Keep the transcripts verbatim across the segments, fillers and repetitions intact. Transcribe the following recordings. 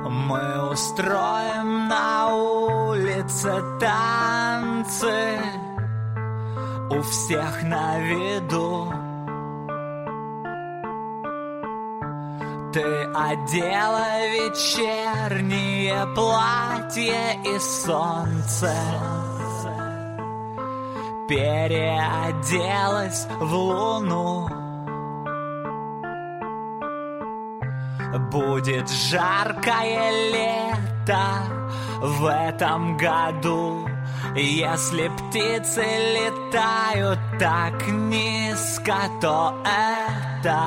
Мы устроим на улице танцы, у всех на виду. Ты одела вечернее платье и солнце переоделась в луну. Будет жаркое лето в этом году, если птицы летают так низко, то это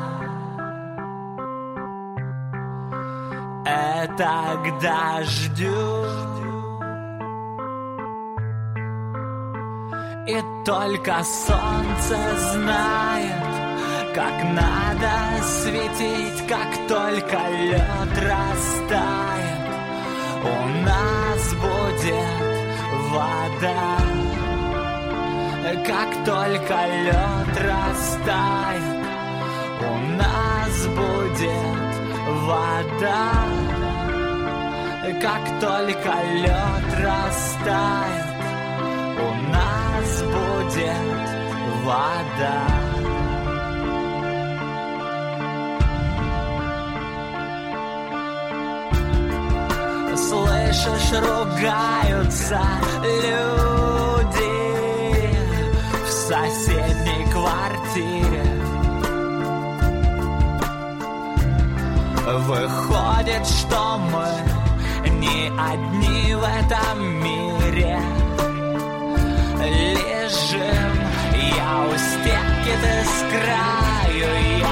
это к дождю. И только солнце знает, как надо светить, как только лед растает, у нас будет вода. Как только лед растает, у нас будет вода. Как только лед растает, у нас будет вода. Слышишь, ругаются люди в соседней квартире. Выходит, что мы не одни в этом мире. Лежим, я у стенки, ты с краю,